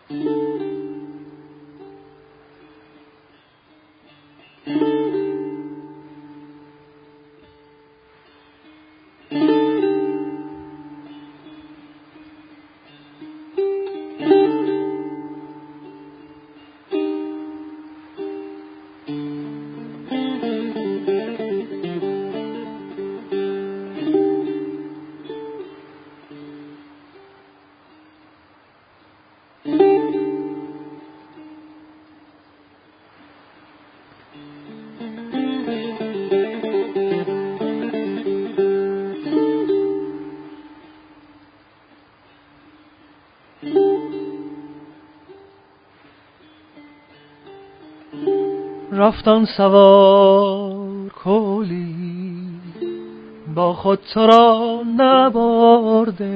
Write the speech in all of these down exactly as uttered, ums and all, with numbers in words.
رفتن سوار کولی با خود تو را نبرده،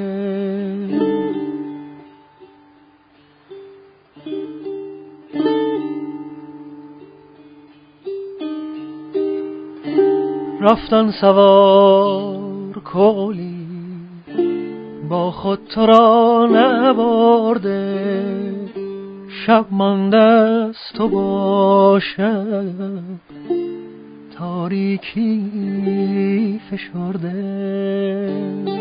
رفتن سوار کولی با خود تو را نبرده، شب مانده است و با شب تاریکی فشرده.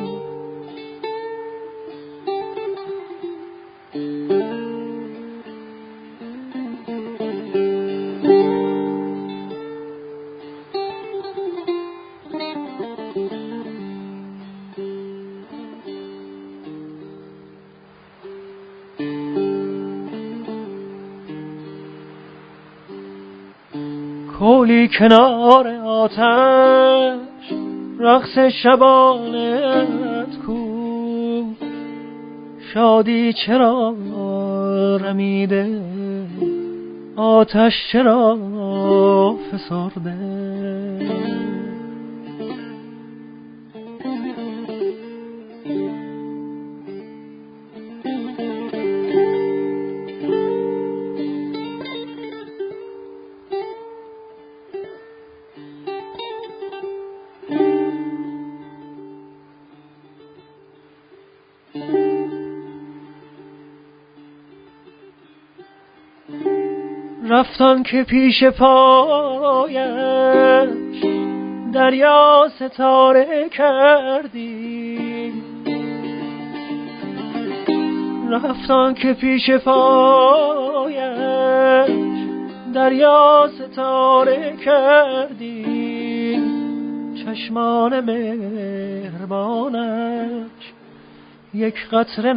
کولی کنار آتش رقص شبانت کو، شادی چرا رمیده آتش چرا فسرده. رفتن که پیش پایش دریا ستاره کردی، رفتن که پیش پایش دریا ستاره کردی، چشمان مهربانش یک قطره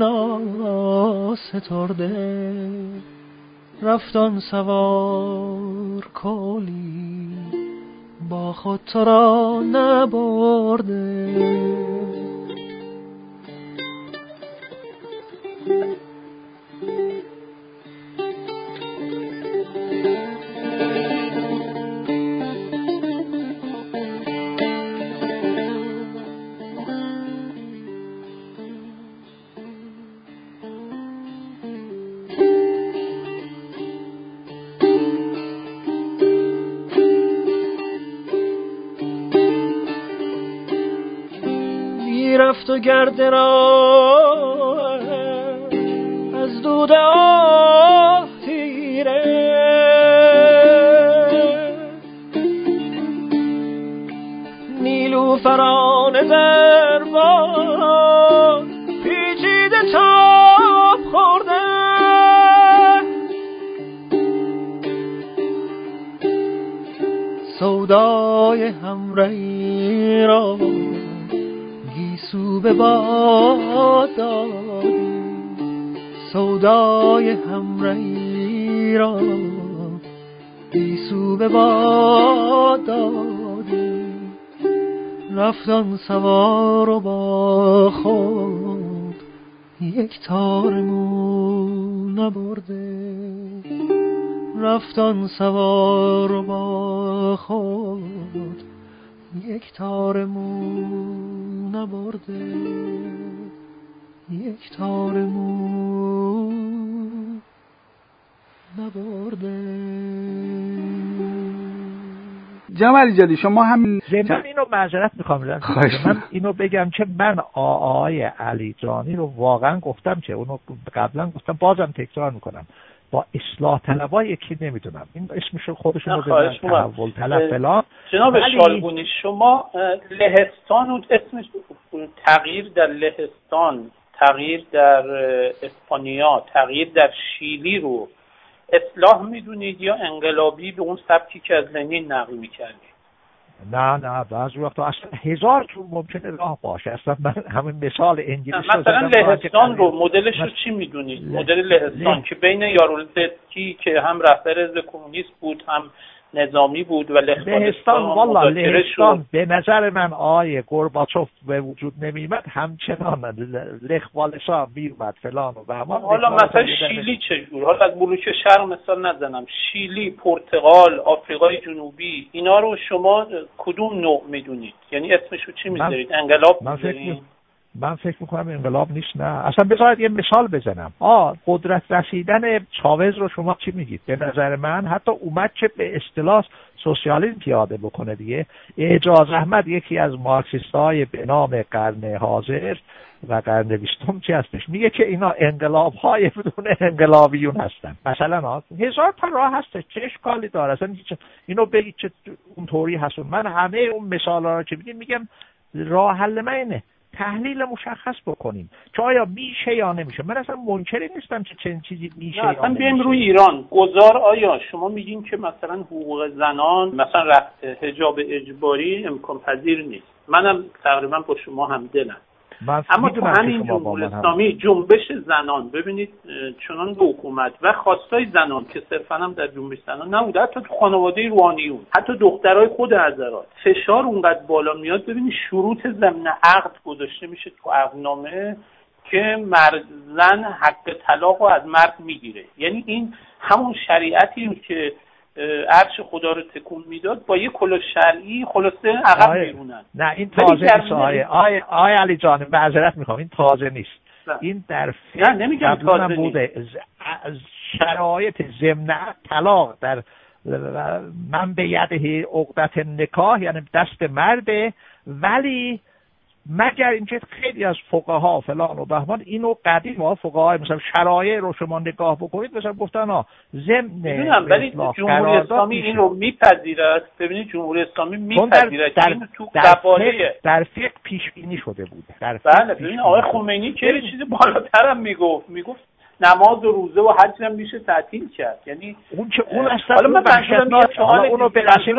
ناسترده. رفتن سوار کولی با خود تو را نبرده، رفت و گرد را از دود آه تیره، نیلوفران دربان پیچیده تاب خورده. سودای همرهی را گیسو به باد دادی، سودای همرهی را گیسو به باد دادی. رفتن سوار و با خود یک تار مو نبرده، رفتن سوار و با خود یک تار مو نبرده، یک تار مو نبرده. جناب علیزاده شما هم من اینو معذرت میخوام من اینو بگم که من آقای علیجانی رو واقعا گفتم که اونو قبلا گفتم بازم تکرار میکنم با اصلاح طلبای یکی نمیدونم این اسمش خودشون رو بزنن تحول طلب فلان. جناب شالگونی شما لهستان و اسمش تغییر در لهستان، تغییر در اسپانیا، تغییر در شیلی رو اصلاح میدونید یا انقلابی به اون سبکی که از لنین نقل میکردید؟ نه نه بعضی وقتا اصلا هزار طور ممکنه راه باشه. اصلا من همین مثال انگلیسی مثلا لهستان رو مدلش رو چی میدونید؟ مدل لهستان که بین یارولزسکی که هم رهبر حزب کمونیست بود هم نظامی بود و لهستان والله لهستان به نظر من آیه گورباچوف به وجود نمیمد همچنان لخوالسا میومد فلان و همان. حالا مثلا شیلی چجور؟ حالا از بلوک شرق مثال نزنم، شیلی، پرتغال، آفریقای جنوبی، اینا رو شما کدوم نوع میدونید؟ یعنی اسمشو چی میذارید؟ انقلاب میذارید؟ من فکر میکنم انقلاب نیست. نه اصلا بذارید یه مثال بزنم. آه قدرت رسیدن چاوز رو شما چی میگید؟ به نظر من حتی اومد که به اصطلاح سوسیالیسم پیاده بکنه دیگه. اعجاز احمد یکی از مارکسیست‌های به نام قرن حاضر و قرن بیستم چی هستش میگه که اینا انقلاب‌های بدون انقلابیون هستن. مثلا ها هزار تا راه هست، چه اشکالی داره اصلا اینو بگید که اونطوری هست. من همه اون مثالا رو که میگم میگم راه حل من اینه تحلیل مشخص بکنیم که آیا میشه یا نمیشه. من اصلا منکری نیستم که چنین چیزی میشه یا اصلا بیایم روی ایران گذار. آیا شما میگین که مثلا حقوق زنان مثلا رفع حجاب اجباری امکان پذیر نیست؟ منم تقریبا با شما همدلم. اما تو همین جمهوری اسلامی جنبش زنان ببینید چنان به حکومت و خواستای زنان که صرفا هم در جنبش زنان نبوده، حتی تو خانواده روحانیون، حتی دخترای خود حضرات فشار اونقدر بالا میاد. ببینید شروط ضمن عقد گذاشته میشه تو عقدنامه که مرد زن حق طلاق رو از مرد میگیره. یعنی این همون شریعتی که عرش خدا رو تکون میداد با یه کلاه شرعی خلاصه عقب میرونن. نه این تازه نیست آیه آیه آیه علی جان معذرت میخوام این تازه نیست. نه. این در نه نمیگم تازه بوده. شرایط ضمن طلاق در من به یده عقدت نکاح یعنی دست مرده، ولی مگر اینکه خیلی از فقها فلان و بهمان اینو قدیم ها فقهای مثلا شرایع رو شما نگاه بکنید مثلا گفتن ها ضمن میدونم ولی جمهوری اسلامی این رو میپذیرد. ببینید جمهوری اسلامی میپذیرد در این تو قواله در فقه پیش بینی شده بود. بله ببین آقای خمینی که یه چیز بالاتر هم میگفت میگفت نماز و روزه و حج هم میشه تعطیل کرد. یعنی اون که اون اصلا حالا من وحشتناک حالا اونو بلاشیم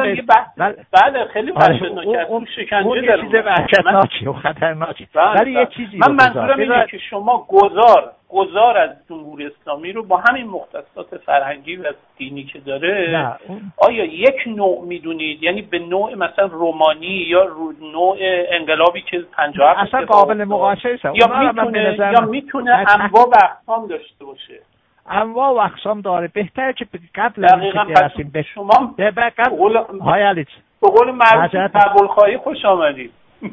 بله خیلی وحشتناکه اون شکنجه داره. اون چیز وحشتناکه و خطرناکه. ولی یه چیزی من منظورم اینه که شما گذار گذار از جمهوری اسلامی رو با همین مختصات فرهنگی و دینی که داره آیا یک نوع میدونید؟ یعنی به نوع مثلا رومانی یا نوع انقلابی که پنجاه و هفت اصلا قابل مقایسه است یا میتونه یا میتونه انواع و اقسام داشته باشه؟ انواع و اقسام داره. بهتره که قبل از اینکه برسیم به شما به قبل های علی به قول معروف تبلخواهی خوش آمدید.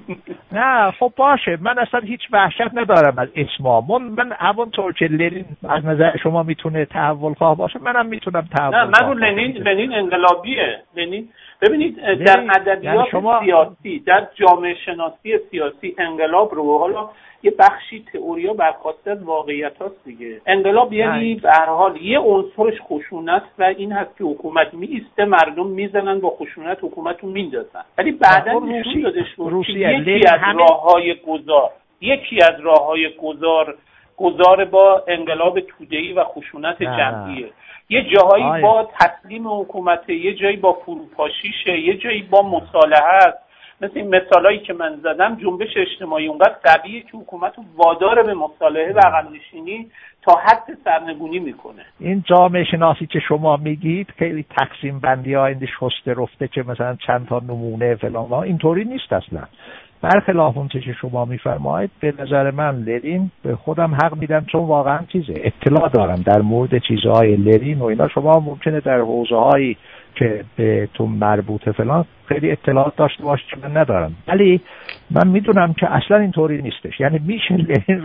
نه خب باشه من اصلا هیچ وحشت ندارم از اسما. من من همونطور که لنین از نظر شما میتونه تحول خواه باشه منم میتونم تحول نه من رو لنین لنین انقلابیه. لنین ببینید در ادبیات یعنی شما... سیاسی در جامعه شناسی سیاسی انقلاب رو حالا یه بخشی تئوریا برخواسته از واقعیت هاست دیگه. انقلاب یعنی به هر حال یه عنصرش خشونت و این هست که حکومت میسته مردم میزنن با خشونت حکومت رو میندازن. ولی بعداً نشون داده شد که یکی از راههای گذار یکی از راههای گذار گذار با انقلاب توده‌ای و خشونت جمعیه. یه جاهایی آه. با تسلیم حکومت، یه جایی با فروپاشیشه، یه جایی با مصالحه است. مثل این مثالایی که من زدم جنبش اجتماعی اونقدر قویه که حکومت رو وادار به مصالحه و عقب نشینی تا حد سرنگونی میکنه. این جامعه شناسی که شما میگید خیلی تقسیم بندی ها این شسته رفته که مثلا چند تا نمونه فلان اینطوری نیست اصلا. برخلاف اون که شما میفرمایید به نظر من لنین به خودم حق میدم چون واقعا چیزه اطلاع دارم در مورد چیزهای لنین و اینا. شما ممکنه در حوزه هایی که به تو مربوطه فلان خیلی اطلاعات داشته باشید که من ندارم، ولی من میدونم که اصلا اینطوری نیستش. یعنی میشه لنین رو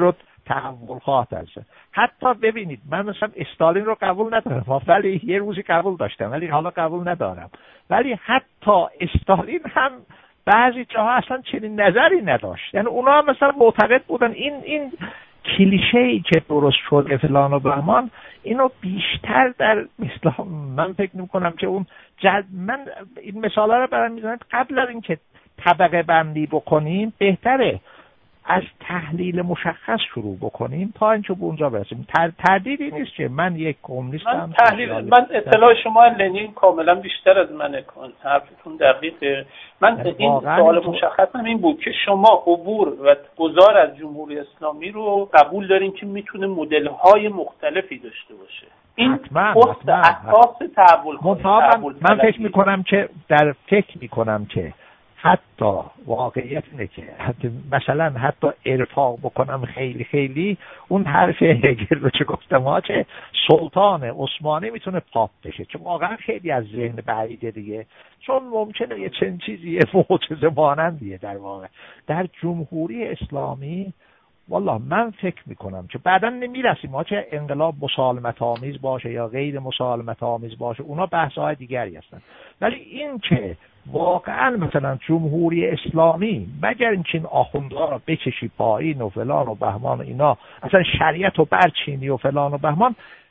تحول خواهد است. حتی ببینید من مثلا استالین رو قبول ندارم ولی یه روزی قبول داشتم ولی حالا قبول ندارم، ولی حتی استالین هم بعضی جاها اصلا چنین نظری نداشت. یعنی اونا هم مثلا معتقد بودن این این کلیشه‌ای که درست شده فلان و بهمان، اینو بیشتر در اسلام من فکر می‌کنم که اون جد من این مثالا رو برام میزنم قبل از اینکه طبقه بندی بکنیم بهتره از تحلیل مشخص شروع بکنیم تا اینکه به اونجا برسیم. تردیدی نیست که من یک کمونیستم. من تحلیل من اطلاع شما لنین کاملا بیشتر از منه، کن حرفتون دقیقه. من این سوال مشخصم این بود که شما عبور و گذار از جمهوری اسلامی رو قبول دارین که میتونه مدل‌های مختلفی داشته باشه. این پست اساس تحول من, من فکر میکنم که در فکر میکنم که حتی واقعیت اینه که حتی مثلا حتی ارفاق بکنم خیلی خیلی اون حرف هگل رو چه گفتم ها که سلطان عثمانی میتونه پاپ بشه، چون واقعا خیلی از ذهن بعیده دیگه، چون ممکنه یه چنین چیزی یه معجزه مانندیه در واقع در جمهوری اسلامی. والله من فکر میکنم که بعداً نمیرسیم ما چه انقلاب مسالمت آمیز باشه یا غیر مسالمت آمیز باشه، اونا بحث‌های دیگری هستن، ولی این که واقعا مثلا جمهوری اسلامی مگر اینکه این آخوندها رو بکشی پایین و فلان و بهمان و اینا اصلا شریعت و برچینی و فلان و بهمان،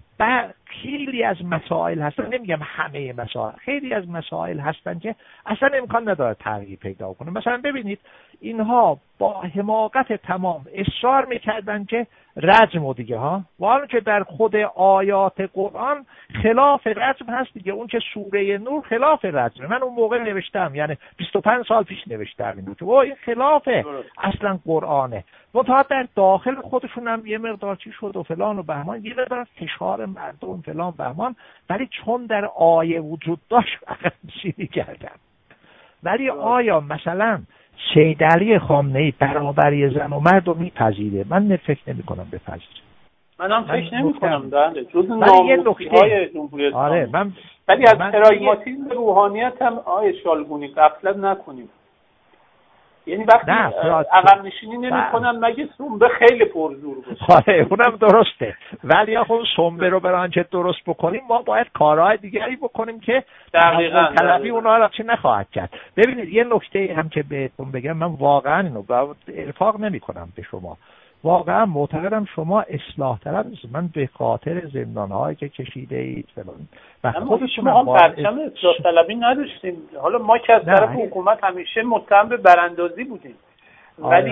خیلی از مسائل هستن، نمیگم همه مسائل، خیلی از مسائل هستن که اصلا امکان نداره تغییر پیدا کنه. مثلا ببینید اینها با حماقت تمام اصرار میکردن که رجم و دیگه ها، و حالا که در خود آیات قرآن خلاف رجم هست دیگه، اون که سوره نور خلاف رجم، من اون موقع نوشتم یعنی بیست و پنج سال پیش نوشتم این بود که این خلاف اصلا قرآنه، منتها در داخل خودشون هم یه مقدار چی شد و فلان و بهمان، یه مقدار فشار مردم فلان بهمان، ولی چون در آیه وجود داشت عقب نشینی کردن. ولی آیا مثلا سید علی خامنه‌ای برابری زن و مرد رو میپذیره؟ من فکر نمی کنم بپذیره. منم فکر نمی کنم بله جز ناموسی‌های جمهوری اسلامی. آره من ولی از پراگماتیسم روحانیت هم آیه شالگونی غفلت نکنیم. یعنی وقتی عقب نشینی نمی کنن مگه سنبه خیلی پرزور باشه. آره اونم درسته، ولی آخه سنبه رو برای آنچه درست بکنیم ما باید کارهای دیگری بکنیم که دقیقاً طلبی اونها را چی نخواهد کرد. ببینید یه نکته هم که بهتون بگم، من واقعا اینو ارفاق نمی کنم به شما، واقعا معتقدم شما اصلاح طلب نیست. من به خاطر زندان‌هایی که کشیده اید فلان و خودشون هم پرچم اصلاح طلبی نداشتیم. حالا ما که از طرف حکومت همیشه متهم به براندازی بودیم. ولی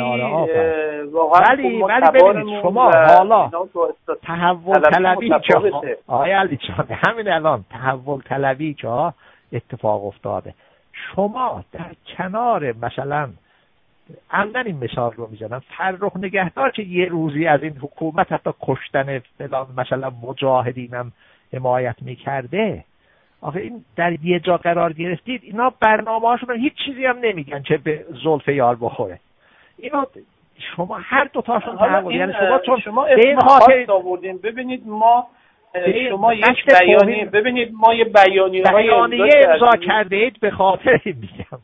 واقعا ولی ولی ببینید شما حالا تحول طلبی که آقای علی جان همین الان تحول طلبی که اتفاق افتاده، شما در کنار مثلا عمدن این مثال رو میزنم فرخ نگهدار که یه روزی از این حکومت حتی کشتن فلان مثلا مجاهدینم حمایت میکرده، آخه این در یه جا قرار گرفتید اینا برنامه هاشون هیچ چیزی هم نمیگن چه به زلف یار بخوره. اینا شما هر دو تاشون تحول، یعنی شما چون شما اسم خاص آوردین. ببینید ما شما یک بیانیه ببینید ما یه بیانیه بیانیه امضا کرده اید به خاطر میگم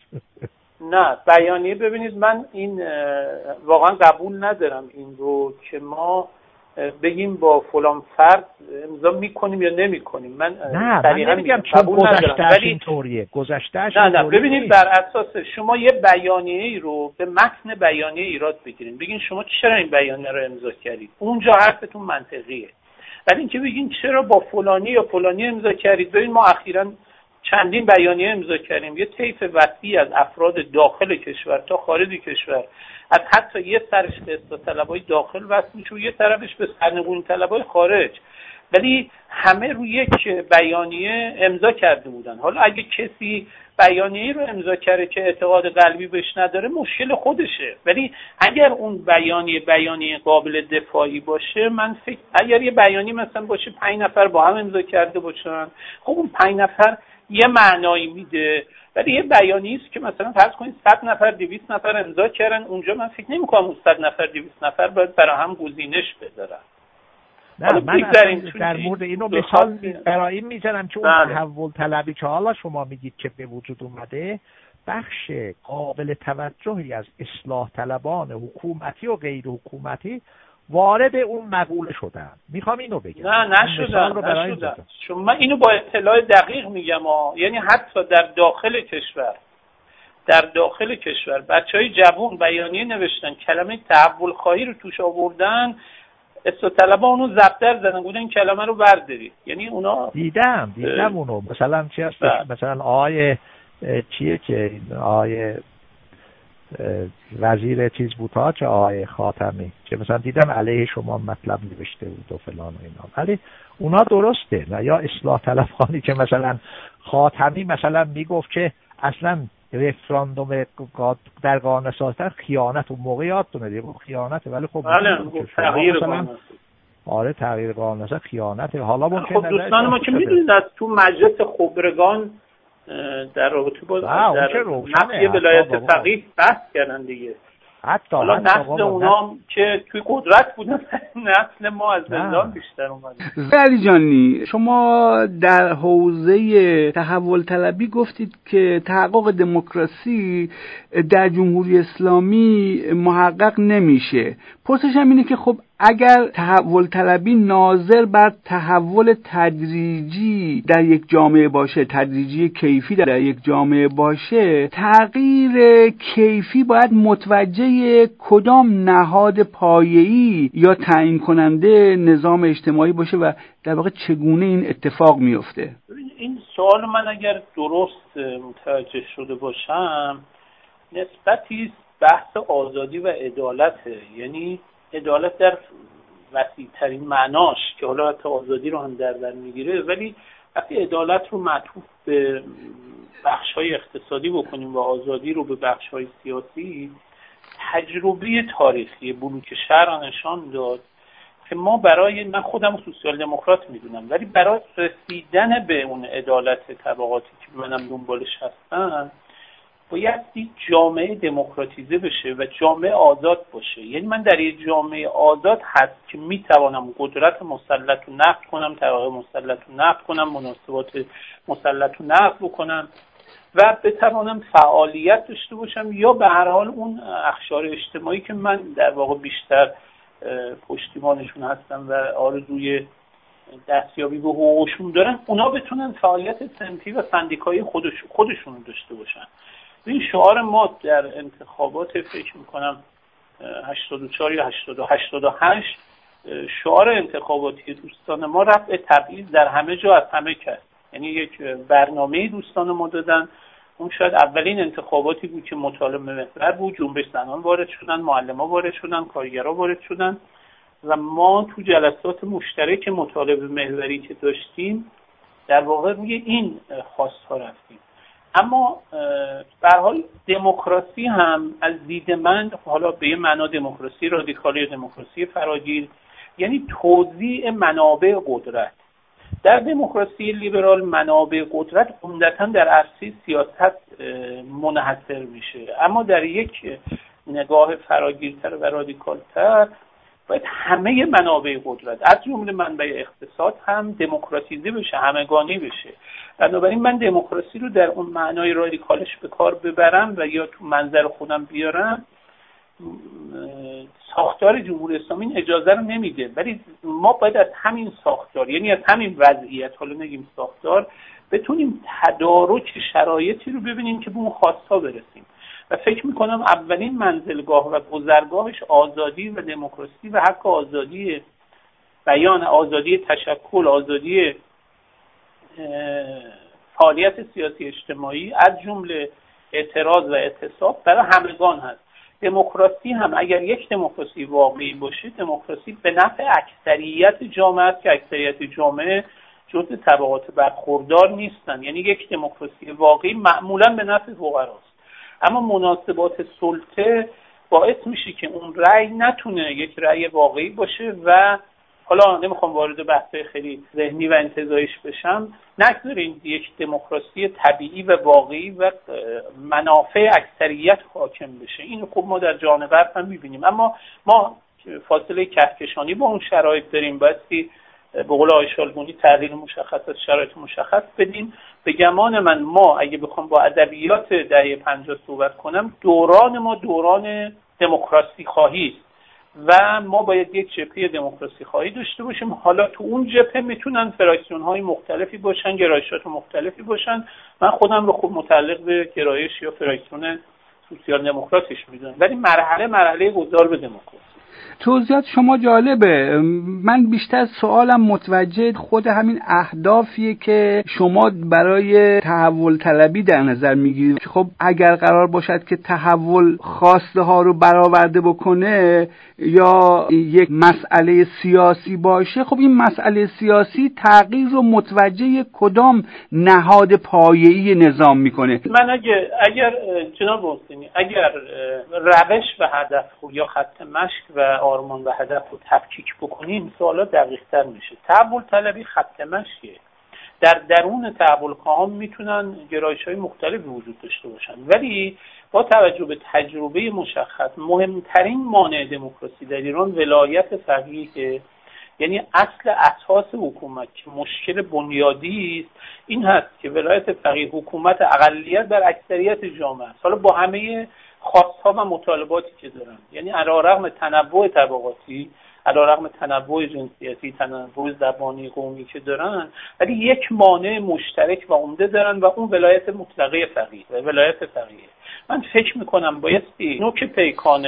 نه بیانیه. ببینید من این واقعا قبول ندارم این رو که ما بگیم با فلان فرد امضا میکنیم یا نمیکنیم. من نه من نمیگم چون گذشته‌اش اینطوریه، گذشته‌اش نه نه ببینید بر اساس شما یه بیانیه‌ای رو به متن بیانیه ایراد بگیرین، بگین شما چرا این بیانیه رو امضا کردید، اونجا حرفتون منطقیه. ولی اینکه بگین چرا با فلانی یا فلانی امضا کردید، ببین ما اخیراً چندین بیانیه امضا کردیم، یه طیف وسیعی از افراد داخل کشور تا خارج کشور، از حتی یه سرش به اصلاح طلبای داخل وصل میشه و یه طرفش به سرنگونی طلبای خارج، ولی همه روی یک بیانیه امضا کرده بودن. حالا اگه کسی بیانیه رو امضا کرده که اعتقاد قلبی بهش نداره مشکل خودشه، ولی اگر اون بیانیه بیانیه قابل دفاعی باشه، من فکر اگر یه بیانیه مثلا باشه پنج نفر با هم امضا کرده باشن، خب اون پنج نفر یه معنایی میده، ولی یه بیانیه است که مثلا فرض کنید صد نفر دویست نفر امضا کردن، اونجا من فکر نمی‌کنم اون صد نفر دویست نفر باید برای هم گزینش بذارن. نه من در مورد اینو مثال برای این میزنم که اون تحول طلبی که حالا شما میگید که به وجود اومده، بخش قابل توجهی از اصلاح طلبان حکومتی و غیر حکومتی وارد اون مقوله شدن. میخوام اینو بگم. نه نشدن نشدن چون من اینو با اطلاع دقیق میگم ها. یعنی حتی در داخل کشور در داخل کشور بچهای جوان بیانیه نوشتن، کلمه تحول خواهی رو توش آوردن، اصلاح طلبا اونو ضبط زدن، گفتن این کلمه رو برداری. یعنی اونا دیدم دیدم اونو مثلا چی هست مثلا آقای چیه که آقای وزیر چیز بود ها چه آقای خاتمی که مثلا دیدم علیه شما مطلب نوشته بود و فلان و اینا، ولی اونا درسته. و یا اصلاح طلبانی که مثلا خاتمی مثلا میگفت که اصلا رفراندوم در قانون ساختن خیانت، و موقع یادتونه دیگه خیانته، ولی خب بله تغییر قانون آره تغییر قانون اصلا خیانته. حالا ممکنه خب دوستان ما که میدونید از تو مجلس خبرگان در رابطه با در نفی ولایت فقیه بحث کردن دیگه. حتی حالا نسل اونا که توی قدرت بودن نسل ما از زندان بیشتر اومده. علی جانی، شما در حوزه تحول طلبی گفتید که تحقق دموکراسی در جمهوری اسلامی محقق نمیشه. پرسشم اینه که خب اگر تحول طلبی ناظر بر تحول تدریجی در یک جامعه باشه، تدریجی کیفی در یک جامعه باشه، تغییر کیفی باید متوجه کدام نهاد پایه‌ای یا تعیین کننده نظام اجتماعی باشه و در واقع چگونه این اتفاق میفته؟ این سوال من اگر درست متوجه شده باشم نسبتی بحث آزادی و عدالته. یعنی عدالت در وسیع ترین معناش که حالا حتی آزادی رو هم در بر میگیره، ولی وقتی عدالت رو معطوف به بخش‌های اقتصادی بکنیم و آزادی رو به بخش‌های سیاسی، تجربه تاریخی بلوک شهر نشان داد که ما برای، من خودم سوسیال دموکرات میدونم، ولی برای رسیدن به اون عدالت طبقاتی که منم دنبالش هستم باید یک جامعه دموکراتیزه بشه و جامعه آزاد باشه. یعنی من در یک جامعه آزاد هست که میتوانم قدرت مسلط رو نقد کنم، طبقه مسلط رو نقد کنم، مناسبات مسلط رو نقد بکنم و بتوانم فعالیت داشته باشم، یا به هر حال اون اقشار اجتماعی که من در واقع بیشتر پشتیبانشون هستم و آرزوی دستیابی به حقوقشون دارن، اونا بتونن فعالیت صنفی و سندیکایی خودش خودشون داشته باشن. این شعار ما در انتخابات فکر میکنم هشتاد و چهار یا هشتاد و هشت شعار انتخاباتی دوستان ما رفع تبعیض در همه جا از همه کس، یعنی یک برنامه دوستان ما دادن. اون شاید اولین انتخاباتی بود که مطالبه محور بود، جنبش زنان وارد شدن، معلم‌ها وارد شدن، کارگرها وارد شدن و ما تو جلسات مشترک مطالبه محوری که داشتیم در واقع روی این خواست‌ها رفتیم. اما به هر حال دموکراسی هم از دید من، حالا به یه معنا دموکراسی رادیکالی یا دموکراسی فراگیر، یعنی توزیع منابع قدرت. در دموکراسی لیبرال منابع قدرت عمدتاً در عرصه سیاست منحصر میشه، اما در یک نگاه فراگیرتر و رادیکالتر باید همه منابع قدرت از جمله منبع اقتصاد هم دموکراتیزه بشه، همگانی بشه. بنابراین من دموکراسی رو در اون معنای رادیکالش به کار ببرم و یا تو منظر خودم بیارم، ساختار جمهوری اسلامی این اجازه رو نمیده. ولی ما باید از همین ساختار، یعنی از همین وضعیت، حالا نگیم ساختار، بتونیم تدارک شرایطی رو ببینیم که به اون خواستها برسیم. و فکر میکنم اولین منزلگاه و گذرگاهش آزادی و دموکراسی و حق آزادی بیان، آزادی تشکل، آزادی فعالیت سیاسی اجتماعی از جمله اعتراض و اعتصاب برای همگان هست. دموکراسی هم اگر یک دموکراسی واقعی باشه، دموکراسی به نفع اکثریت جامعه است که اکثریت جامعه جزء طبقات برخوردار نیستن. یعنی یک دموکراسی واقعی معمولا به نفع فقراست. اما مناسبات سلطه باعث میشه که اون رأی نتونه یک رأی واقعی باشه و حالا نمیخوام وارد بحث خیلی ذهنی و انتزاعیش بشم، نگذاریم یک دموکراسی طبیعی و واقعی و منافع اکثریت حاکم بشه. این خب ما در جهان غرب هم میبینیم، اما ما فاصله کهکشانی با اون شرایط داریم. بایستی به قول آقای شالبونی تحلیل مشخص از شرایط مشخص بدیم. به گمان من ما اگه بخوام با ادبیات دهه پنجاه صحبت کنم، دوران ما دوران دموکراسی خواهی است و ما باید یک جبهه دموکراسی خواهی داشته باشیم. حالا تو اون جبهه میتونن فراکسیون های مختلفی باشن، گرایشات مختلفی باشن. من خودم رو خوب متعلق به گرایش یا فراکسیون سوسیال دموکراتیش میدونم، ولی مرحله مرحله گذار به دموکراسی. توضیحات شما جالبه. من بیشتر سوالم متوجه خود همین اهدافیه که شما برای تحول طلبی در نظر میگیرید. خب اگر قرار باشد که تحول خواسته ها رو برآورده بکنه یا یک مسئله سیاسی باشه، خب این مسئله سیاسی تغییر رو متوجه کدام نهاد پایه‌ای نظام میکنه؟ من اگر اگر جناب حسینی اگر روش و هدف یا خط مشی و آرمان و هدف رو تفکیک بکنیم سوالات دقیق‌تر میشه. تحول طلبی خط مشیه. در درون تحول خواهان میتونن گرایش‌های مختلفی وجود داشته باشن، ولی با توجه به تجربه مشخص مهمترین مانع دموکراسی در ایران ولایت فقیه، یعنی اصل اساس حکومت که مشکل بنیادی است این هست که ولایت فقیه حکومت اقلیت بر اکثریت جامعه است، حالا با همه خواست‌ها و مطالباتی که دارن. یعنی علیرغم تنوع طبقاتی، علیرغم تنوع جنسیتی، تنوع زبانی، قومی که دارن، ولی یک مانع مشترک و عمده دارن و اون ولایت مطلقه فقیه و ولایت فقیه. من فکر میکنم بایستی نوک پیکان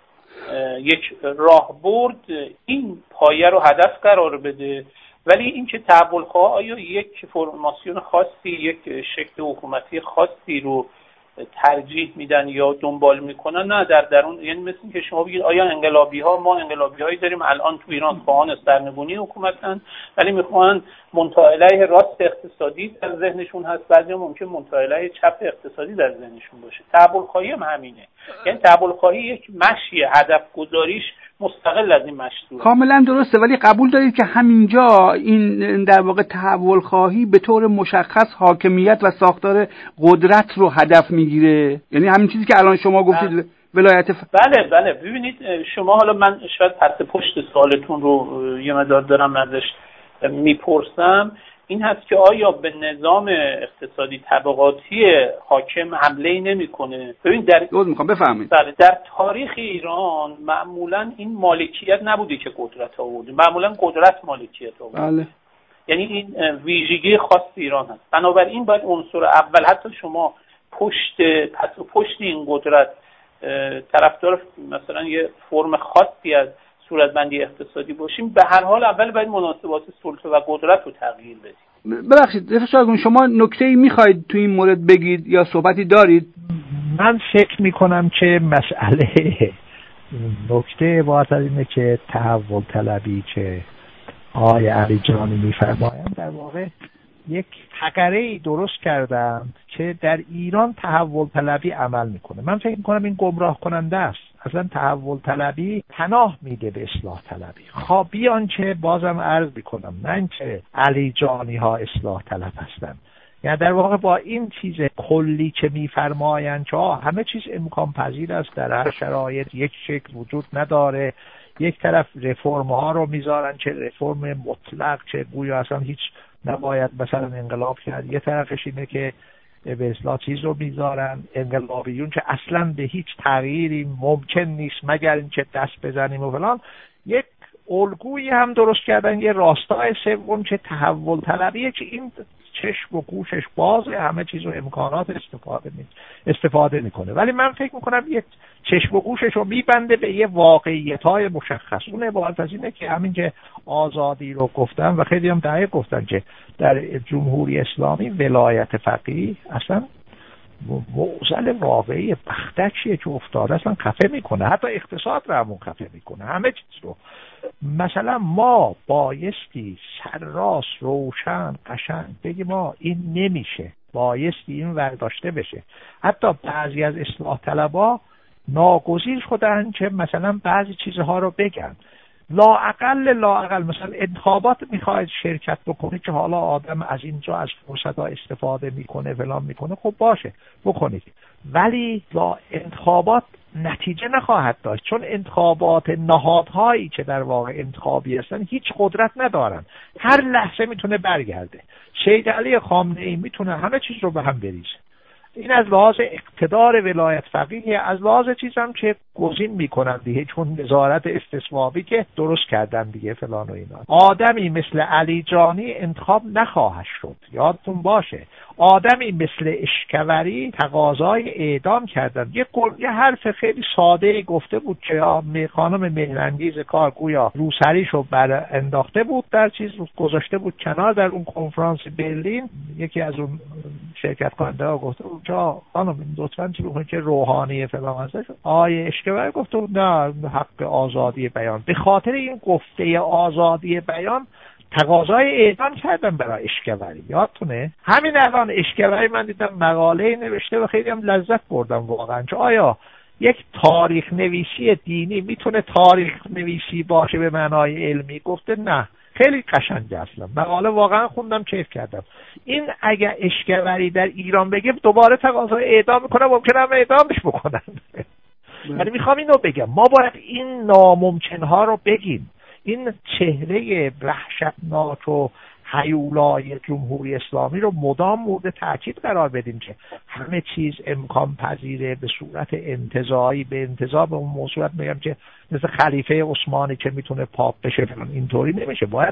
یک راهبرد این پایه رو هدف قرار بده، ولی اینکه تحول خواه آیا یک فرماسیون خاصی، یک شکل حکومتی خاصی رو ترجیح میدن یا دنبال میکنن، نه، در درون، یعنی مثل که شما بگید آیا انقلابی ها، ما انقلابی هایی داریم الان تو ایران خواهان سرنگونی حکومتن ولی میخوان منتهی علیه راست اقتصادی در ذهنشون هست، بعضیا ممکن منتهی علیه چپ اقتصادی در ذهنشون باشه. تحول خواهی هم همینه، یعنی تحول خواهی یک مشی، هدف گذاریش مستقل از این مشروع. کاملا درسته، ولی قبول دارید که همینجا این در واقع تحول خواهی به طور مشخص حاکمیت و ساختار قدرت رو هدف میگیره؟ یعنی همین چیزی که الان شما گفتید بله. ولایت ف... بله بله ببینید شما، حالا من شاید پس پشت سوالتون رو یه مقدار دارم ازش میپرسم، این هست که آیا به نظام اقتصادی طبقاتی حاکم حمله‌ای نمی‌کنه؟ ببین در دوز میخوام بفهمید در تاریخ ایران معمولاً این مالکیت نبوده که قدرت آورده، معمولاً قدرت مالکیت آورده. بله. یعنی این ویژگی خاص ایران هست. بنابراین باید عنصر اول، حتی شما پشت پس و پشت این قدرت طرفدار مثلا یه فرم خاصی از صورتبندی اقتصادی باشیم، به هر حال اول باید مناسبات سلطه و قدرت رو تغییر بدیم. ببخشید رفیق شما نکته‌ای میخواید تو این مورد بگید یا صحبتی دارید؟ من فکر میکنم که مسئله نکته عبارت از اینه که تحول طلبی که آقای علی جانی میفرمایند در واقع یک حقره‌ای درست کردن که در ایران تحول طلبی عمل میکنه. من فکر میکنم این گمراه کننده است. اصلا تحول طلبی پناه میده به اصلاح طلبی. خب بیان که بازم عرض میکنم نه اینکه علی جانی ها اصلاح طلب هستن، یعنی در واقع با این چیز کلی که میفرمایند که همه چیز امکان پذیر است، در هر شرایط یک شکل وجود نداره، یک طرف رفرم ها رو میذارن که رفرم مطلق که گویا اصلا هیچ نباید مثلا انقلاب کرد، یه طرفش اینه که به اصلاح چیز رو میذارن انقلابیون که اصلا به هیچ تغییری ممکن نیست مگر اینکه دست بزنیم و فلان. یک الگویی هم درست کردن، یه راستای سوم که تحول طلبیه که این چشم و گوشش بازه، همه چیز و امکانات استفاده می استفاده میکنه، ولی من فکر میکنم یک چشم و گوشش رو میبنده به یه واقعیت‌های مشخص. اون عبارت از اینه که همین که آزادی رو گفتن و خیلی هم دقیق گفتن که در جمهوری اسلامی ولایت فقیه اصلا معضل واقعی بختکیه که افتاده، اصلا خفه میکنه، حتی اقتصاد رو همون خفه میکنه، همه چیز رو. مثلا ما بایستی سرراست روشن قشنگ بگیم ما این نمیشه، بایستی این ورداشته بشه. حتی بعضی از اصلاح طلبا ناگزیر شدن که مثلا بعضی چیزها رو بگن، لااقل لااقل مثلا انتخابات میخواید شرکت بکنید که حالا آدم از اینجا از فرصت‌ها استفاده میکنه فلان میکنه، خب باشه بکنید، ولی لا انتخابات نتیجه نخواهد داشت، چون انتخابات نهادهایی که در واقع انتخابی هستن هیچ قدرت ندارن، هر لحظه میتونه برگرده. سید علی خامنه‌ای میتونه همه چیز رو به هم بریزه. این از لحاظ اقتدار ولایت فقیه، از لحاظ چیزم که گزین میکنن دیگه، چون وزارت استصوابی که درست کردن دیگه فلان و اینا. آدمی مثل علی جانی انتخاب نخواهد شد، یادتون باشه. آدمی مثل اشکوری تقاضای اعدام کردن. یه یه حرف خیلی ساده گفته بود که خانم مهرانگیز کار گویا روسریشو بر انداخته بود در چیز رو گذاشته بود کنار. در اون کنفرانس برلین یکی از اون شرکت کننده ها گفته بود جا خانم لطفاً چی بکنید که روحانی فلان هستش. آیه اشکوری گفته بود نه، حق آزادی بیان. به خاطر این گفته آزادی بیان تقاضای اعدام کردن برای اشکوری، یادتونه؟ همین الان اشکوری من دیدم مقاله نوشته و خیلی هم لذت بردم واقعا. چون آیا یک تاریخ نویسی دینی میتونه تاریخ نویسی باشه به معنای علمی؟ گفته نه. خیلی قشنگه اصلا مقاله، واقعا خوندم کیف کردم. این اگه اشکوری در ایران بگه دوباره تقاضای اعدام میکنه، ممکنه هم اعدامش بکنن. یعنی میخوام اینو بگم، ما باید این ناممکنها رو بگیم. این چهره وحشتناک و هیولای جمهوری اسلامی رو مدام مورد تاکید قرار بدیم که همه چیز امکان پذیره به صورت انتزاعی. به انتزاع به اون موضوعات میگم که مثل خلیفه عثمانی که میتونه پاپ بشه، اینطوری نمیشه. باید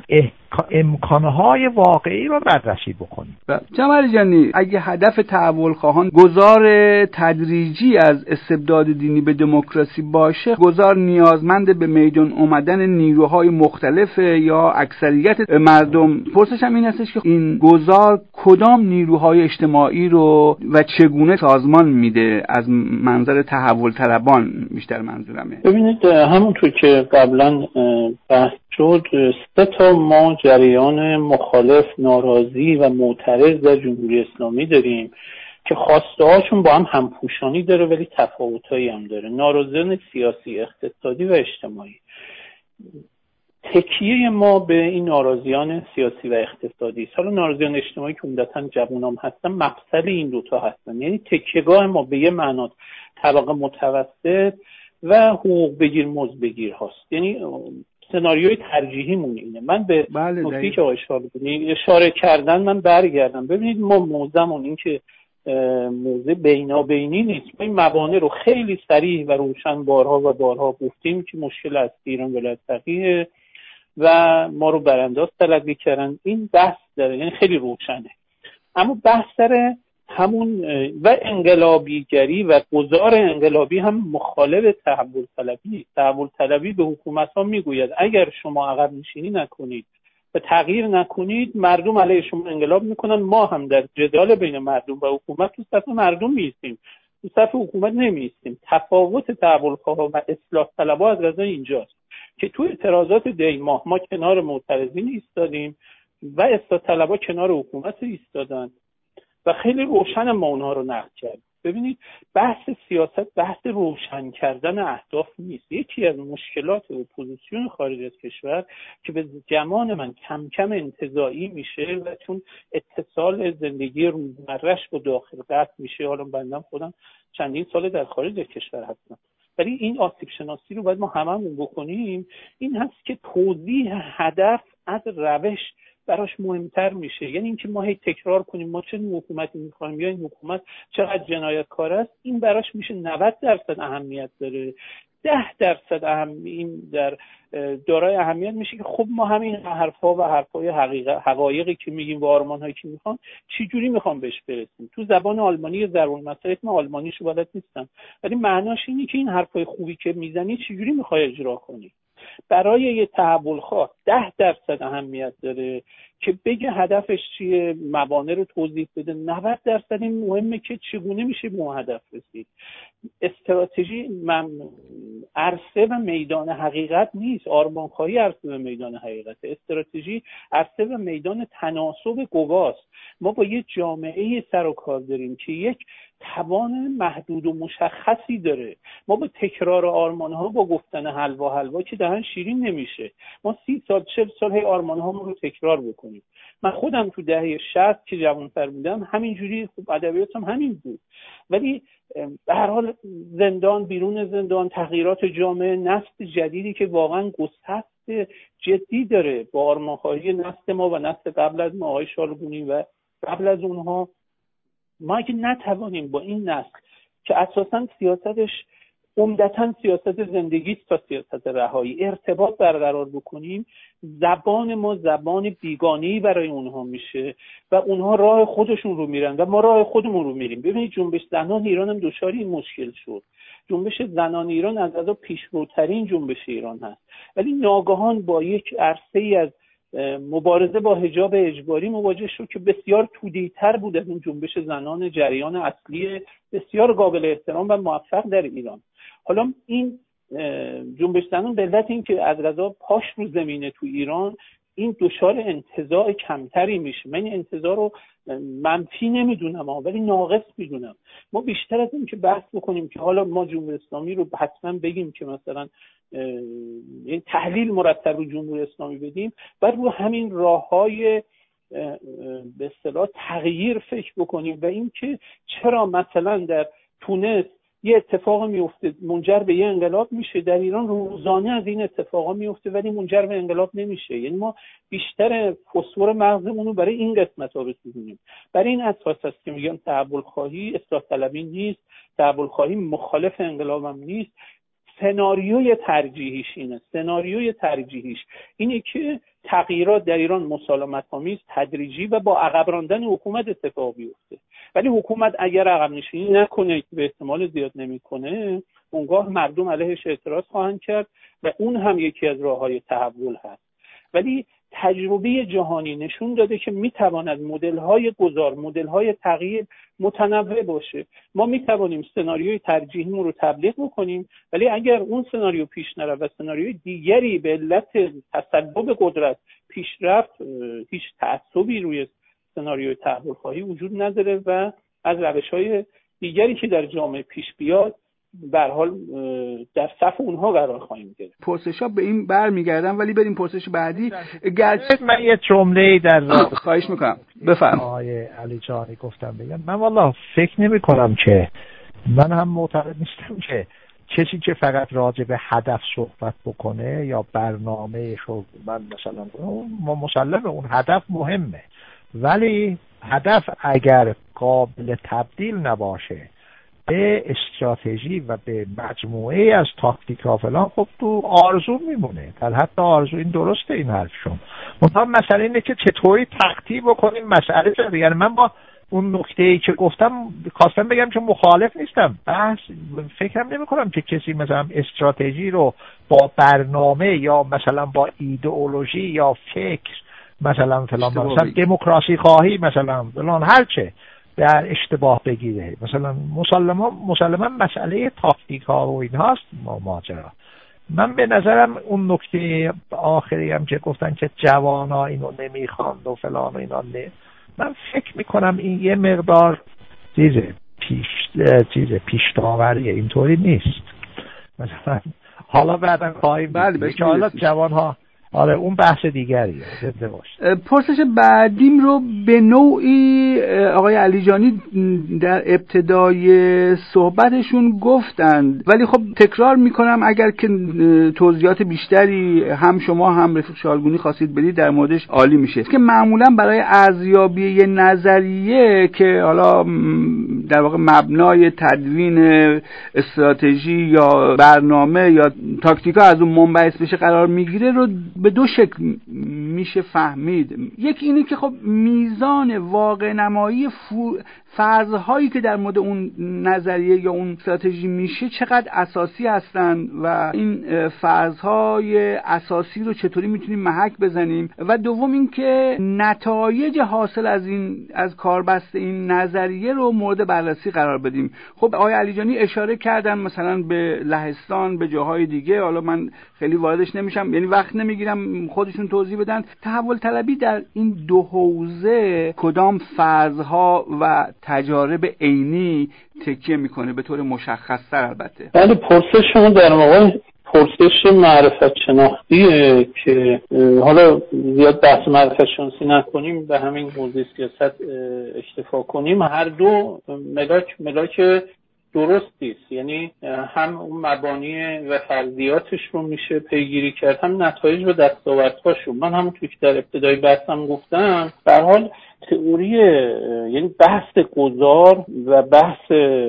امکانهای واقعی رو بررسی بکنیم. جمال جانی، اگه هدف تحول خواهان گذار تدریجی از استبداد دینی به دموکراسی باشه، گذار نیازمند به میدان اومدن نیروهای مختلف یا اکثریت مردم. پرسش هم این هستش که این گذار کدام نیروهای اجتماعی رو و چگونه سازمان میده؟ از منظر تحول طلبان بیشتر منظورمه. ببینید همونطور که قبلا بحث شد، سه تا ما جریان مخالف، ناراضی و معترض در جمهوری اسلامی داریم که خواسته هاشون با هم همپوشانی داره ولی تفاوتایی هم داره. ناراضیان سیاسی، اقتصادی و اجتماعی. تکیه ما به این ناراضیان سیاسی و اقتصادی، حالا ناراضیان اجتماعی که عمدتاً جوانام هستن، مقصد این دوتا هستن. یعنی تکیهگاه ما به یه معنا طبقه متوسط و حقوق بگیر مزد بگیر هاست. یعنی سناریوی ترجیحیمون اینه. من به نکته که اشاره کردن من برگردم. ببینید ما موضعمون این که موضع بینابینی نیست. ما این موانع رو خیلی صریح و روشن بارها و بارها گفتیم که مشکل از ایران ولایت فقیه و ما رو برانداز تلقی کردن. این بحث داره، یعنی خیلی روشنه. اما بحث داره همون و انقلابیگری و گذار انقلابی هم مخالف تحول طلبی. تحول طلبی به حکومت ها میگوید اگر شما عقب نشینی نکنید و تغییر نکنید، مردم علیه شما انقلاب میکنن. ما هم در جدال بین مردم و حکومت تو صف مردم میستیم، تو صف حکومت نمیستیم. تفاوت تحول خواه و اصلاح طلبها از غذا اینجاست که تو اعتراضات دی ماه ما کنار معترضین ایستادیم و اصلاح طلبها کنار حکومت ایستادن و خیلی روشن ما اونها رو نقد کردیم. ببینید بحث سیاست بحث روشن کردن اهداف نیست. یکی از مشکلات اپوزیسیون خارج از کشور که به گمان من کم کم انتزاعی میشه و چون اتصال زندگی روزمره‌اش با داخل قطع میشه. حالا بندم خودم چندین سال در خارج از کشور هستم، ولی این آسیب شناسی رو باید ما هممون بکنیم. این هست که توضیح هدف از روش براش مهمتر میشه. یعنی اینکه ما هی تکرار کنیم ما چه حکومتی میخوایم یا این حکومت چقدر جنایتکار است، این براش میشه نود درصد اهمیت داره. ده درصد اهم این در دارای اهمیت میشه که خب ما همین حرفا و حرفای حقیقت حقایقی که میگیم و آرمانهایی که میخوام چی جوری میخوام بهش برسیم. تو زبان آلمانی ضرور مسائل من آلمانیشو بلد نیستم، ولی معناش اینه که این حرفای خوبی که میزنی چی جوری میخوای اجرا کنی. برای یه تحول خواه ده درصد اهمیت داره که بگه هدفش چیه، موانع رو توضیح بده. نود درصد این مهمه که چگونه میشه به اون هدف رسید. استراتژی من عرصه و میدان حقیقت نیست. آرمانخواهی عرصه و میدان حقیقت. استراتژی عرصه و میدان تناسب قواست. ما با یه جامعه سر و کار داریم که یک توان محدود و مشخصی داره. ما با تکرار آرمان‌ها با گفتن حلوا حلوا که دهن شیرین نمیشه. ما سی سال چهل سال هی آرمان‌ها رو تکرار بکنیم. من خودم تو دهه شصت که جوان‌تر بودم همینجوری خب ادبیاتم همین بود، ولی به هر حال زندان، بیرون زندان، تغییرات جامعه، نسل جدیدی که واقعا گسترش جدی داره با آرمان‌خواهی نسل ما و نسل قبل از ما، آقای شالبونی و قبل از اونها، ما اگه نتوانیم با این نسل که اساساً سیاستش عمدتاً سیاست زندگی است تا سیاست رهایی ارتباط برقرار بکنیم، زبان ما زبان بیگانه‌ای برای اونها میشه و اونها راه خودشون رو میرن و ما راه خودمون رو میریم. ببینید جنبش زنان ایران هم دچار این مشکل شد. جنبش زنان ایران از غذا پیشروترین جنبش ایران هست، ولی ناگهان با یک عرصه‌ای از مبارزه با حجاب اجباری مواجه شد که بسیار تودی‌تر بود از اون جنبش زنان جریان اصلی بسیار قابل احترام و موفق در ایران. حالا این جنبش زنان به علت این که از قضا پاش رو زمینه تو ایران، این دچار انتزاع کمتری میشه. من این انتزاع رو منفی نمیدونم ولی ناقص میدونم. ما بیشتر از این که بحث بکنیم که حالا ما جمهوری اسلامی رو حتما بگیم که مثلا این تحلیل مرتب رو جمهوری اسلامی بدیم، بعد رو همین راههای به اصطلاح تغییر فکر بکنیم و این که چرا مثلا در تونس یه اتفاق میفته منجر به یه انقلاب میشه، در ایران روزانه از این اتفاقا میفته ولی منجر به انقلاب نمیشه. یعنی ما بیشتر فسفر مغزمون رو برای این قسمت‌ها بسوزونیم. برای این اساس است که میگم تحول خواهی اصلاح طلبی نیست، تحول خواهی مخالف انقلاب هم نیست. سناریوی ترجیحیش اینه سناریوی ترجیحیش اینه که تغییرات در ایران مسالمت‌آمیز، تدریجی و با عقب راندن حکومت اتفاق بیفته. ولی حکومت اگر عقب نشینی نکنه که به احتمال زیاد نمیکنه، اونگاه مردم علیهش اعتراض خواهند کرد و اون هم یکی از راه‌های تحول هست. ولی تجربه جهانی نشون داده که میتواند مدل‌های گذار، مدل‌های تغییر متنوع باشه. ما میتوانیم سناریوی ترجیحیمون رو تبلیغ بکنیم، ولی اگر اون سناریو پیش نره و سناریوی دیگری به علت تسلب قدرت پیش رفت، هیچ تعصبی روی سناریوی تحول خواهی وجود نداره و از روش‌های دیگری که در جامعه پیش بیاد به هر حال در صف اونها قرار خواهیم گرفت. پرسش‌ها به این برمیگردن، ولی بریم پرسش بعدی. گرچه من یه جمله‌ای در خواهش میکنم بفرم آقای علی جانی گفتم بگم. من والله فکر نمی کنم که من هم معتقد نیستم که کسی که فقط راجع به هدف صحبت بکنه یا برنامه شو من مثلا ما مسلمه اون هدف مهمه، ولی هدف اگر قابل تبدیل نباشه به استراتژی و به مجموعه از تاکتیک ها فلان، خب تو آرزو میمونه. در حتی آرزو این درسته این حرفشون. منتها مسئله اینه که چطوری تقطیع بکنیم مسئله شده. یعنی من با اون نکته‌ای که گفتم خواستم بگم که مخالف نیستم، بس فکرم نمی کنم که کسی مثلا استراتژی رو با برنامه یا مثلا با ایدئولوژی یا فکر مثلا فلان مثلا دموکراسی خواهی مثلا فلان هرچه در اشتباه بگیره. مثلا مسلما مسلما مسئله تاکتیک ها و این هاست ماجرا. من به نظرم اون نکته آخری هم که گفتن که جوانا اینو نمیخواند و فلان و اینا نه، من فکر میکنم این یه مقدار چیزه پیش چیزه پیش داوریه، اینطوری نیست. مثلا حالا بعدن خواهیم بله که حالا جوان ها آره اون بحث دیگریه. زنده باش. پرسش بعدیم رو به نوعی آقای علیجانی در ابتدای صحبتشون گفتند، ولی خب تکرار میکنم اگر که توضیحات بیشتری هم شما هم رفیق شالگونی خواستید بدید در موردش عالی میشه. که معمولا برای ارزیابی یه نظریه که حالا در واقع مبنای تدوین استراتژی یا برنامه یا تاکتیکا از اون منبعث بشه قرار میگیره رو به دو شکل میشه فهمید. یکی اینه که خب میزان واقع نمایی فرض‌هایی که در مورد اون نظریه یا اون استراتژی میشه چقدر اساسی هستن و این فرض‌های اساسی رو چطوری میتونیم محک بزنیم، و دوم این که نتایج حاصل از این از کاربست این نظریه رو مورد بررسی قرار بدیم. خب آقای علیجانی اشاره کردن مثلا به لهستان، به جاهای دیگه، حالا من خیلی واردش نمیشم، یعنی وقت نمیگیرم، خودشون توضیح بدن. تحول طلبی در این دو حوزه کدام فرض‌ها و تجارب عینی تکیه میکنه به طور مشخص‌تر؟ البته بله، پرسش شما در واقع پرسش معرفت شناختیه که حالا زیاد بحث معرفت شناسی نکنیم، به همین حوزه سیاست اکتفا کنیم. هر دو ملاک ملاک درستی است، یعنی هم اون مبانی و فرضیاتش رو میشه پیگیری کرد، هم نتایج و دستاوردهاشو. من همونطور که در ابتدای بحثم گفتم، به هر حال تئوری یعنی بحث گذار و بحث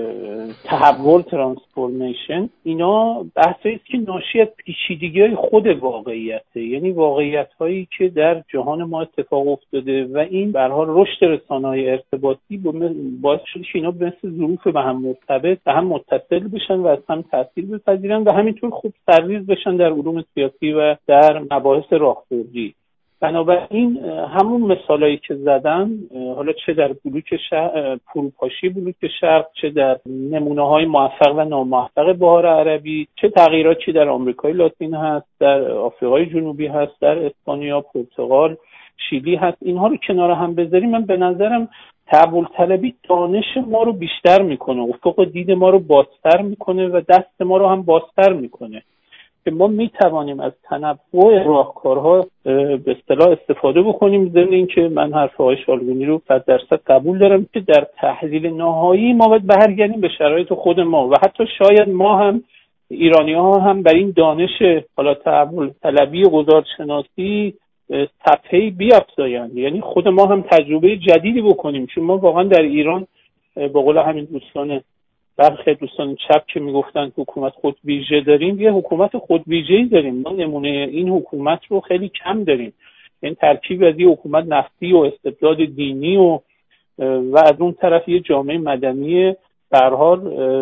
تحول ترانسفورمیشن اینا بحثی است که ناشی از پیچیدگی‌های خود واقعیته، یعنی واقعیت‌هایی که در جهان ما اتفاق افتاده و این به هر حال رشد رسانه‌های ارتباطی باعث شده که اینا مثل ظروف به هم مرتبط به هم متصل بشن و از هم تاثیر بپذیرن و همینطور خوب سرریز بشن در علوم سیاسی و در مباحث راهبردی. بنابراین همون مثالایی که زدم، حالا چه در بلوک شرق، فروپاشی بلوک شرق، چه در نمونه‌های موفق و ناموفق بهار عربی، چه تغییراتی در آمریکای لاتین هست، در آفریقای جنوبی هست، در اسپانیا، پرتغال، شیلی هست، اینها رو کنار هم بذاریم، من به نظرم تحول طلبی دانش ما رو بیشتر میکنه، افق دید ما رو بازتر میکنه و دست ما رو هم بازتر میکنه که ما میتوانیم از تنوع راهکارها به اصطلاح استفاده بکنیم. ضمن اینکه من حرف آقای شالگونی رو صد درصد قبول دارم که در تحلیل نهایی ما باید برگردیم به شرایط خود ما و حتی شاید ما هم ایرانی‌ها هم بر این دانش حالا تحول طلبی و گذارشناسی صفحه‌ای بیفزایند، یعنی خود ما هم تجربه جدیدی بکنیم، چون ما واقعا در ایران به قول همین دوستان برخی دوستان چپ که میگفتن حکومت خود ویژه داریم، یه حکومت خود ویژه‌ای داریم. ما نمونه این حکومت رو خیلی کم داریم، یعنی ترکیب از یه حکومت نفتی و استبداد دینی و و از اون طرف یه جامعه مدنی به هر حال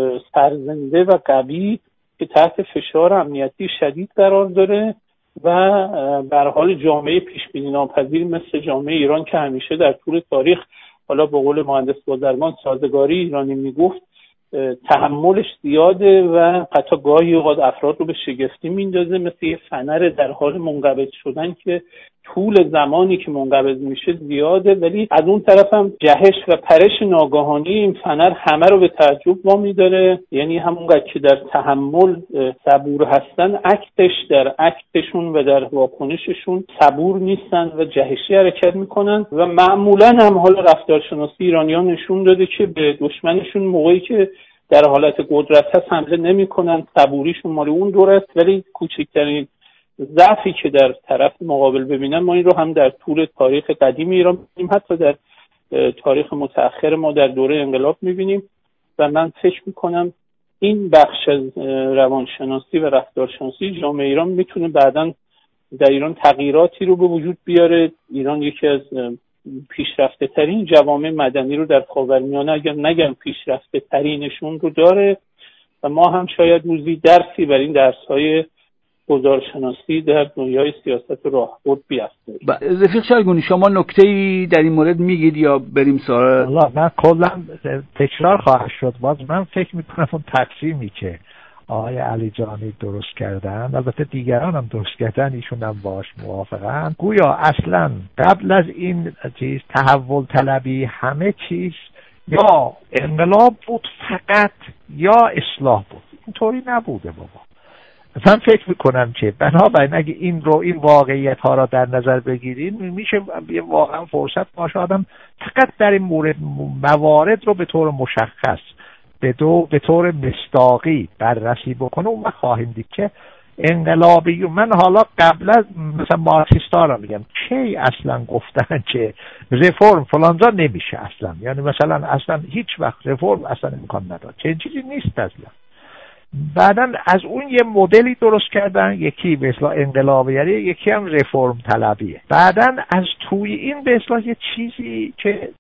سرزنده و قوی که تحت فشار امنیتی شدید قرار داره و به هر حال جامعه پیش‌بینی ناپذیر مثل جامعه ایران که همیشه در طول تاریخ، حالا به قول مهندس بازرگان سازگاری ایرانی میگفت، تحملش زیاده و حتی گاهی اوقات افراد رو به شگفتی میندازه، مثل یه فنر در حال منقبض شدن که طول زمانی که منقبض میشه زیاده، ولی از اون طرف هم جهش و پرش ناگهانی این فنر همه رو به تعجب وامی داره. یعنی همونقدر که در تحمل صبور هستن، اکتش در اکتشون و در واکنششون صبور نیستن و جهشی حرکت میکنن و معمولا هم حالا رفتارشناسی ایرانیان نشون داده که به دشمنشون موقعی که در حالت قدرت هست حمله نمیکنن، صبوریشون مال اون دور است، ولی کوچکترین ضعفی که در طرف مقابل ببینن ما این رو هم در طول تاریخ قدیم ایران می‌بینیم، حتی در تاریخ متأخر ما در دوره انقلاب می‌بینیم و من فکر می‌کنم این بخش از روانشناسی و رفتارشناسی جامعه ایران میتونه بعداً در ایران تغییراتی رو به وجود بیاره. ایران یکی از پیشرفته ترین جوامع مدنی رو در خاورمیانه اگر نگم پیشرفته ترینشون رو داره و ما هم شاید روزی درسی بر این درس‌های گذارشناسی در دنیای سیاست و راهبرد بیافته. رفیق شالگونی، شما نکته‌ای در این مورد میگید یا بریم سراغ؟ والله من کلا تکرار خواهد شد. باز من فکر میکنم اون تقسیمی که آقای علی جانی درست کردن، البته دیگران هم درست کردن، ایشون هم باش موافقن، گویا اصلا قبل از این چیز تحول طلبی همه چیز یا انقلاب بود فقط یا اصلاح بود. اینطوری نبوده بابا. من فکر میکنم که بنابراین اگه این رو این واقعیت ها را در نظر بگیرین میشه یه واقعا فرصت باشه آدم فقط در این مورد موارد رو به طور مشخص به دو به طور مصداقی بررسی بکنه و ما خواهیم دید که انقلابی. من حالا قبل از مثلا مارکسیستا را میگم کی اصلا گفتن که رفرم فلانجا نمیشه اصلا، یعنی مثلا اصلا هیچ وقت رفرم اصلا امکان نداره، چه چیزی نیست اصلا. بعداً از اون یه مدلی درست کردن، یکی به اصطلاح انقلابیه، یکی هم رفرم طلبیه. بعداً از توی این به اصطلاح یه چیزی که